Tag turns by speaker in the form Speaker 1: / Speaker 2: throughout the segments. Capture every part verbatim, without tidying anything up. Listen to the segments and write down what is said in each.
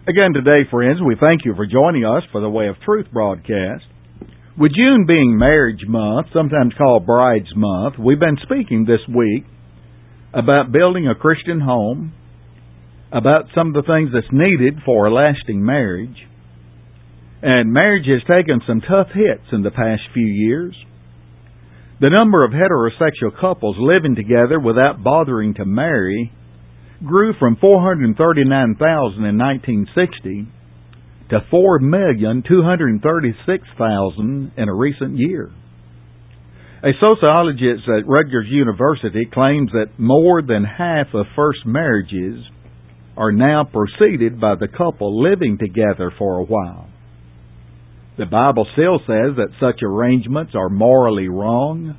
Speaker 1: Again today, friends, we thank you for joining us for the Way of Truth broadcast. With June being Marriage Month, sometimes called Brides Month, we've been speaking this week about building a Christian home, about some of the things that's needed for a lasting marriage. And marriage has taken some tough hits in the past few years. The number of heterosexual couples living together without bothering to marry grew from four hundred thirty-nine thousand in nineteen sixty to four million two hundred thirty-six thousand in a recent year. A sociologist at Rutgers University claims that more than half of first marriages are now preceded by the couple living together for a while. The Bible still says that such arrangements are morally wrong.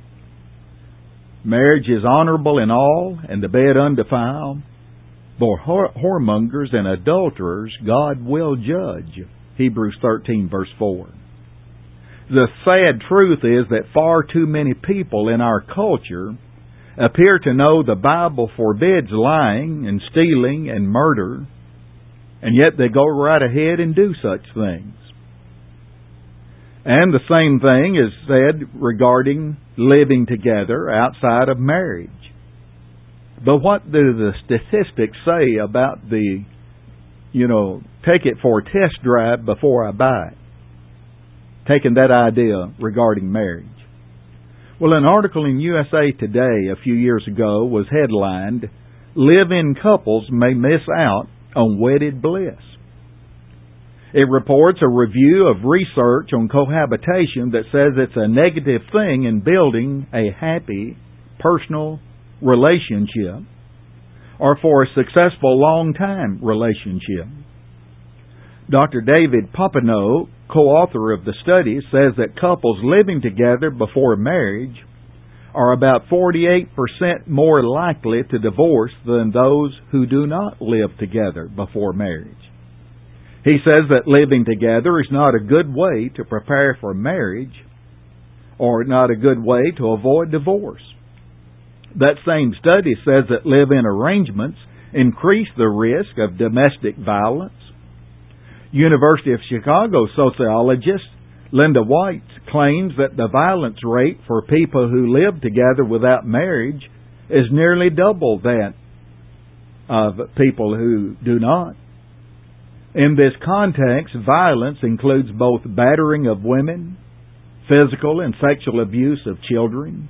Speaker 1: Marriage is honorable in all, and the bed undefiled. For whoremongers and adulterers God will judge. Hebrews thirteen, verse four. The sad truth is that far too many people in our culture appear to know the Bible forbids lying and stealing and murder, and yet they go right ahead and do such things. And the same thing is said regarding living together outside of marriage. But what do the statistics say about the, you know, take it for a test drive before I buy it? Taking that idea regarding marriage. Well, an article in U S A Today a few years ago was headlined, "Live-in couples may miss out on wedded bliss." It reports a review of research on cohabitation that says it's a negative thing in building a happy, personal relationship or for a successful long-time relationship. Doctor David Popenoe, co-author of the study, says that couples living together before marriage are about forty-eight percent more likely to divorce than those who do not live together before marriage. He says that living together is not a good way to prepare for marriage or not a good way to avoid divorce. That same study says that live-in arrangements increase the risk of domestic violence. University of Chicago sociologist Linda White claims that the violence rate for people who live together without marriage is nearly double that of people who do not. In this context, violence includes both battering of women, physical and sexual abuse of children.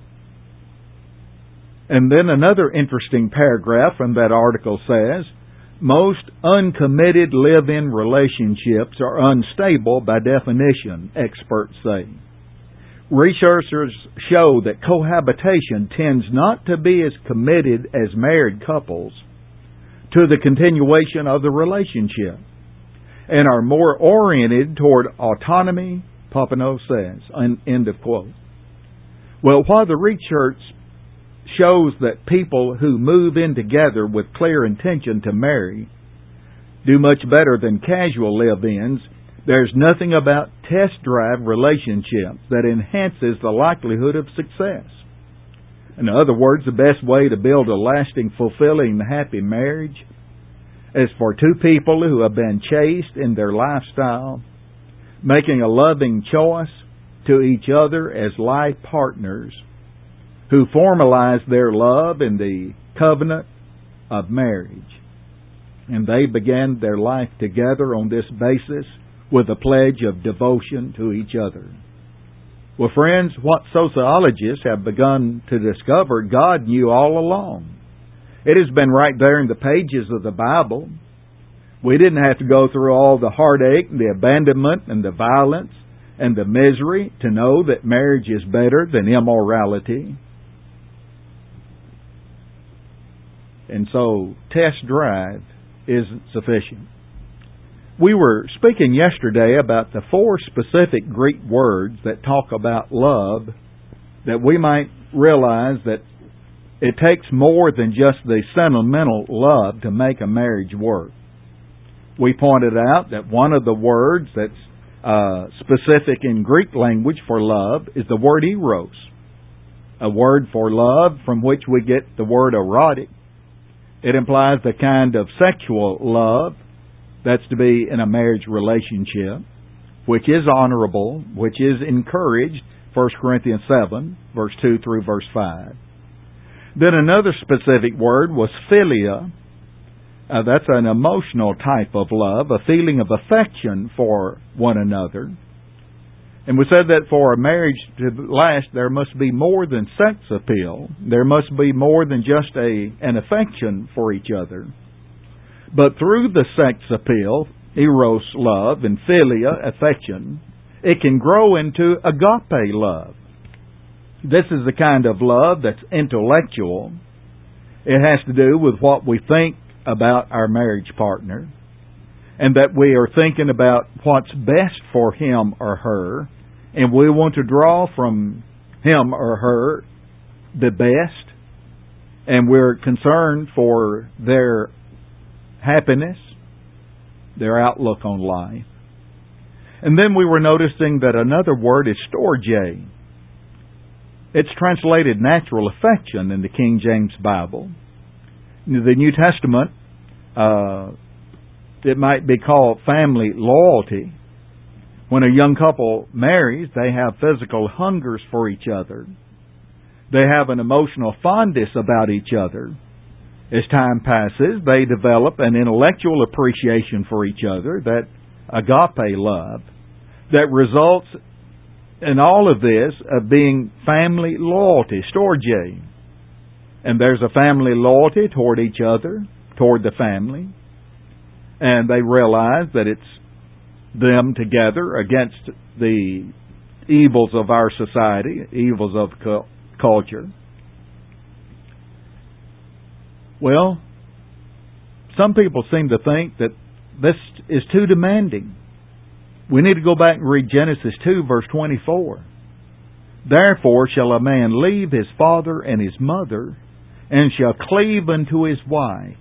Speaker 1: And then another interesting paragraph from that article says, most uncommitted live-in relationships are unstable by definition, experts say. Researchers show that cohabitation tends not to be as committed as married couples to the continuation of the relationship, and are more oriented toward autonomy, Popenoe says. End of quote. Well, while the research shows that people who move in together with clear intention to marry do much better than casual live-ins, there's nothing about test drive relationships that enhances the likelihood of success. In other words, the best way to build a lasting, fulfilling, happy marriage is for two people who have been chaste in their lifestyle, making a loving choice to each other as life partners, who formalize their love in the covenant of marriage. And they began their life together on this basis with a pledge of devotion to each other. Well, friends, what sociologists have begun to discover, God knew all along. It has been right there in the pages of the Bible. We didn't have to go through all the heartache and the abandonment and the violence and the misery to know that marriage is better than immorality. And so, test drive isn't sufficient. We were speaking yesterday about the four specific Greek words that talk about love, that we might realize that it takes more than just the sentimental love to make a marriage work. We pointed out that one of the words that's uh, specific in Greek language for love is the word eros, a word for love from which we get the word erotic. It implies the kind of sexual love That's to be in a marriage relationship, which is honorable, which is encouraged, First Corinthians seven, verse two through verse five. Then another specific word was philia. Uh, that's an emotional type of love, a feeling of affection for one another. And we said that for a marriage to last, there must be more than sex appeal. There must be more than just a an affection for each other. But through the sex appeal, eros love, and philia, affection, it can grow into agape love. This is the kind of love that's intellectual. It has to do with what we think about our marriage partner, and that we are thinking about what's best for him or her, and we want to draw from him or her the best, and we're concerned for their happiness, their outlook on life. And then we were noticing that another word is storge. It's translated natural affection in the King James Bible. In the New Testament, uh, it might be called family loyalty. When a young couple marries, they have physical hungers for each other. They have an emotional fondness about each other. As time passes, they develop an intellectual appreciation for each other, that agape love, that results in all of this of being family loyalty, storge. And there's a family loyalty toward each other, toward the family. And they realize that it's them together against the evils of our society, evils of culture. Well, some people seem to think that this is too demanding. We need to go back and read Genesis two, verse twenty-four. Therefore shall a man leave his father and his mother, and shall cleave unto his wife.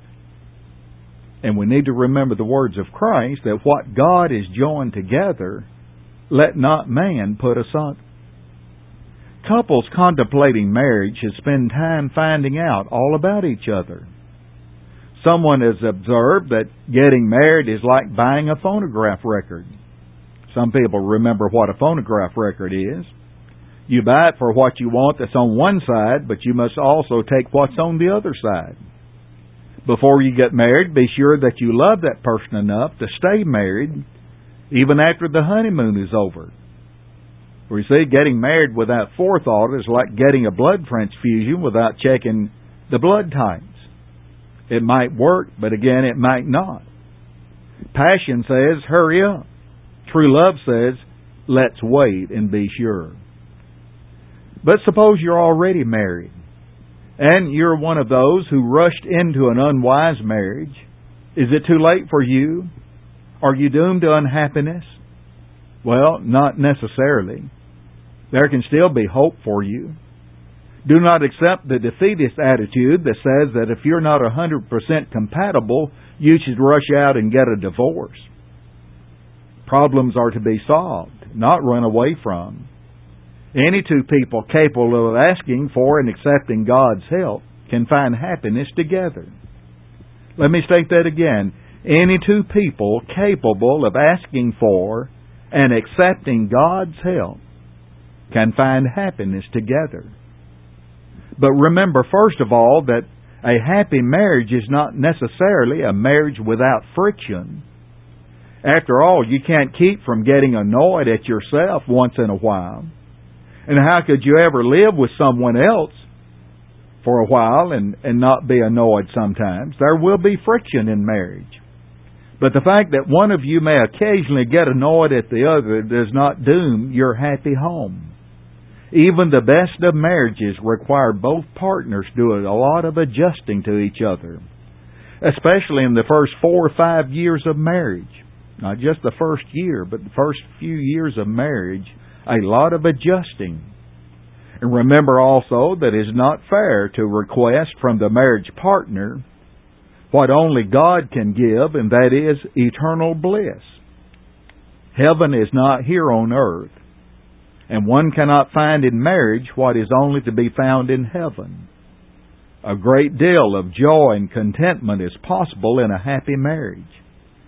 Speaker 1: And we need to remember the words of Christ, that what God is joined together, let not man put asunder. Couples contemplating marriage should spend time finding out all about each other. Someone has observed that getting married is like buying a phonograph record. Some people remember what a phonograph record is. You buy it for what you want that's on one side, but you must also take what's on the other side. Before you get married, be sure that you love that person enough to stay married even after the honeymoon is over. For you see, getting married without forethought is like getting a blood transfusion without checking the blood types. It might work, but again, it might not. Passion says, hurry up. True love says, let's wait and be sure. But suppose you're already married, and you're one of those who rushed into an unwise marriage. Is it too late for you? Are you doomed to unhappiness? Well, not necessarily. There can still be hope for you. Do not accept the defeatist attitude that says that if you're not one hundred percent compatible, you should rush out and get a divorce. Problems are to be solved, not run away from. Any two people capable of asking for and accepting God's help can find happiness together. Let me state that again. Any two people capable of asking for and accepting God's help can find happiness together. But remember, first of all, that a happy marriage is not necessarily a marriage without friction. After all, you can't keep from getting annoyed at yourself once in a while. And how could you ever live with someone else for a while and, and not be annoyed sometimes? There will be friction in marriage. But the fact that one of you may occasionally get annoyed at the other does not doom your happy home. Even the best of marriages require both partners doing a lot of adjusting to each other, especially in the first four or five years of marriage. Not just the first year, but the first few years of marriage, a lot of adjusting. And remember also that it is not fair to request from the marriage partner what only God can give, and that is eternal bliss. Heaven is not here on earth, and one cannot find in marriage what is only to be found in heaven. A great deal of joy and contentment is possible in a happy marriage.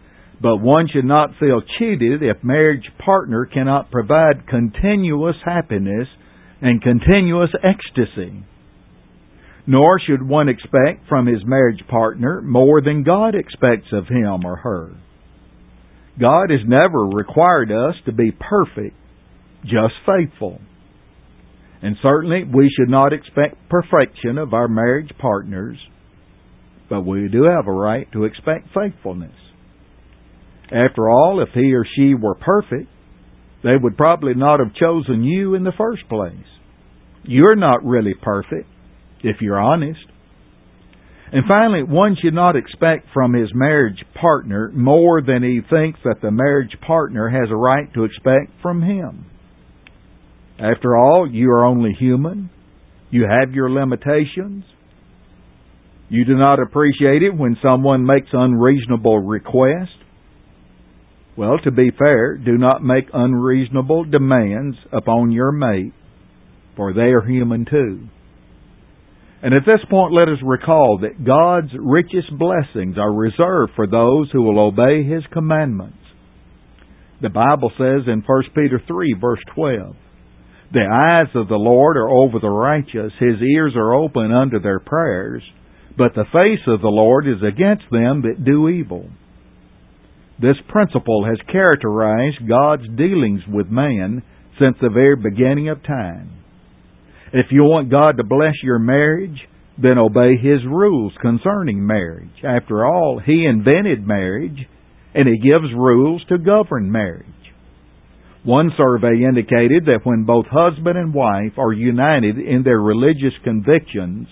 Speaker 1: But one should not feel cheated if marriage partner cannot provide continuous happiness and continuous ecstasy. Nor should one expect from his marriage partner more than God expects of him or her. God has never required us to be perfect, just faithful. And certainly we should not expect perfection of our marriage partners, but we do have a right to expect faithfulness. After all, if he or she were perfect, they would probably not have chosen you in the first place. You're not really perfect, if you're honest. And finally, one should not expect from his marriage partner more than he thinks that the marriage partner has a right to expect from him. After all, you are only human. You have your limitations. You do not appreciate it when someone makes unreasonable requests. Well, to be fair, do not make unreasonable demands upon your mate, for they are human too. And at this point, let us recall that God's richest blessings are reserved for those who will obey His commandments. The Bible says in First Peter three, verse twelve, "The eyes of the Lord are over the righteous, His ears are open unto their prayers, but the face of the Lord is against them that do evil." This principle has characterized God's dealings with man since the very beginning of time. If you want God to bless your marriage, then obey His rules concerning marriage. After all, He invented marriage, and He gives rules to govern marriage. One survey indicated that when both husband and wife are united in their religious convictions,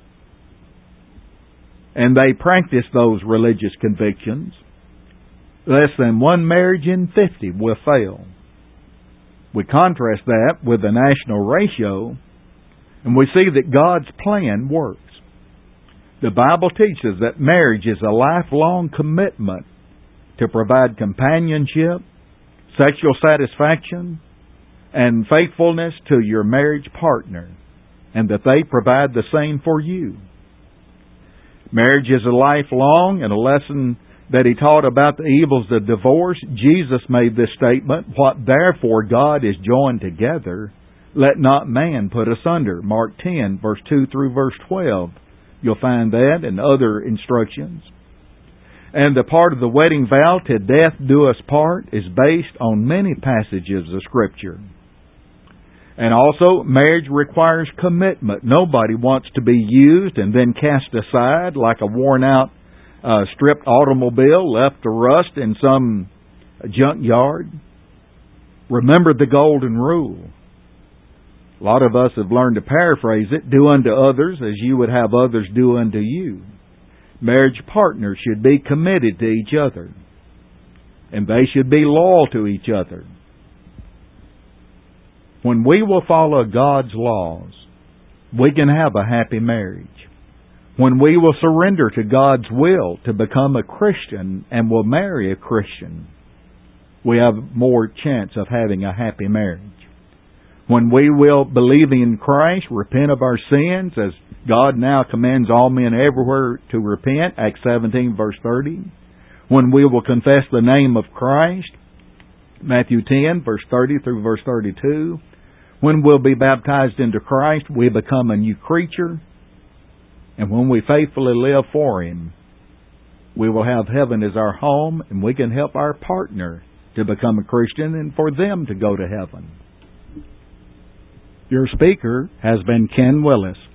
Speaker 1: and they practice those religious convictions, less than one marriage in fifty will fail. We contrast that with the national ratio, and we see that God's plan works. The Bible teaches that marriage is a lifelong commitment to provide companionship, sexual satisfaction, and faithfulness to your marriage partner, and that they provide the same for you. Marriage is a lifelong, and a lesson that He taught about the evils of divorce. Jesus made this statement, "What therefore God is joined together, let not man put asunder." Mark ten, verse two through verse twelve. You'll find that and other instructions. And the part of the wedding vow, "to death do us part," is based on many passages of Scripture. And also, marriage requires commitment. Nobody wants to be used and then cast aside like a worn-out, uh, stripped automobile left to rust in some junkyard. Remember the golden rule. A lot of us have learned to paraphrase it: do unto others as you would have others do unto you. Marriage partners should be committed to each other, and they should be loyal to each other. When we will follow God's laws, we can have a happy marriage. When we will surrender to God's will to become a Christian and will marry a Christian, we have more chance of having a happy marriage. When we will, believing in Christ, repent of our sins, as God now commands all men everywhere to repent, Acts seventeen, verse thirty. When we will confess the name of Christ, Matthew ten, verse thirty through verse thirty-two. When we'll be baptized into Christ, we become a new creature. And when we faithfully live for Him, we will have heaven as our home, and we can help our partner to become a Christian and for them to go to heaven. Your speaker has been Ken Willis.